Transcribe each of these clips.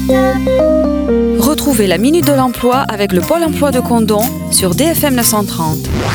Retrouvez la Minute de l'Emploi avec le Pôle emploi de Condom sur DFM 930.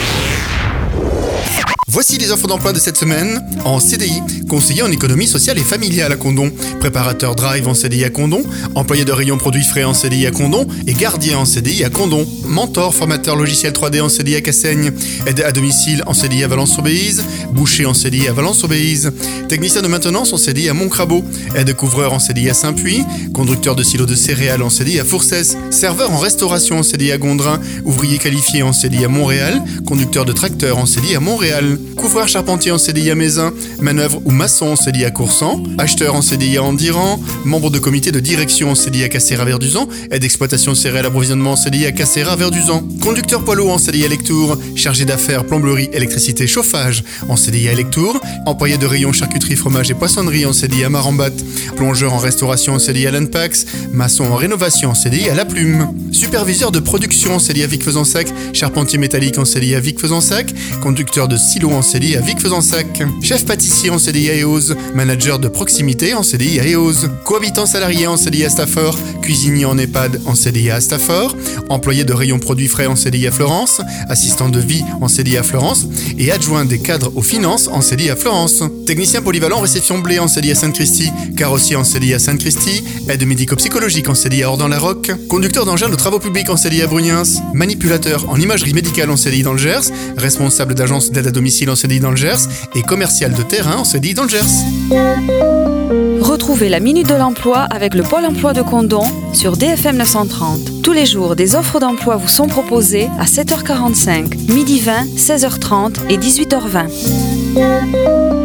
Voici les offres d'emploi de cette semaine. En CDI, conseiller en économie sociale et familiale à Condom, préparateur drive en CDI à Condom, employé de rayon produits frais en CDI à Condom et gardien en CDI à Condom, mentor, formateur logiciel 3D en CDI à Cassaigne, aide à domicile en CDI à Valence-Aubéise, boucher en CDI à Valence-Aubéise, technicien de maintenance en CDI à Montcrabeau, aide couvreur en CDI à Saint-Puy, conducteur de silo de céréales en CDI à Fourcès, serveur en restauration en CDI à Gondrin, ouvrier qualifié en CDI à Montréal, conducteur de tracteur en CDI à Montréal, couvreur charpentier en CDI à Mézin, manœuvre ou maçon en CDI à Coursan, acheteur en CDI à Andiran, membre de comité de direction en CDI à Cassera-Verduzan, aide d'exploitation céréales approvisionnement en CDI à Cassera-Verduzan, conducteur poids lourd en CDI à Lectoure, chargé d'affaires plomberie, électricité, chauffage en CDI à Lectoure, employé de rayon charcuterie, fromage et poissonnerie en CDI à Marambat, plongeur en restauration en CDI à Lanpax, maçon en rénovation en CDI à La Plume, superviseur de production en CDI à Vic-Fezensac, charpentier métallique en CDI à Vic-Fezensac, conducteur de silo en CDI à Vic-Fezensac, chef pâtissier en CDI à Eauze, manager de proximité en CDI à Eauze, cohabitant salarié en CDI à Stafford, cuisinier en EHPAD en CDI à Stafford, employé de rayon produits frais en CDI à Florence, assistant de vie en CDI à Florence et adjoint des cadres aux finances en CDI à Florence, technicien polyvalent réception blé en CDI à Sainte-Christie, carrossier en CDI à Sainte-Christie, aide médico-psychologique en CDI à Ordan-la-Roque, conducteur d'engin de travaux publics en CDI à Brugnens, manipulateur en imagerie médicale en CDI dans le Gers, responsable d'agence d'aide à domicile en CDI dans le Gers et commercial de terrain en CDI dans le Gers. Retrouvez la Minute de l'Emploi avec le Pôle emploi de Condom sur DFM 930. Tous les jours, des offres d'emploi vous sont proposées à 7h45, midi 20, 16h30 et 18h20.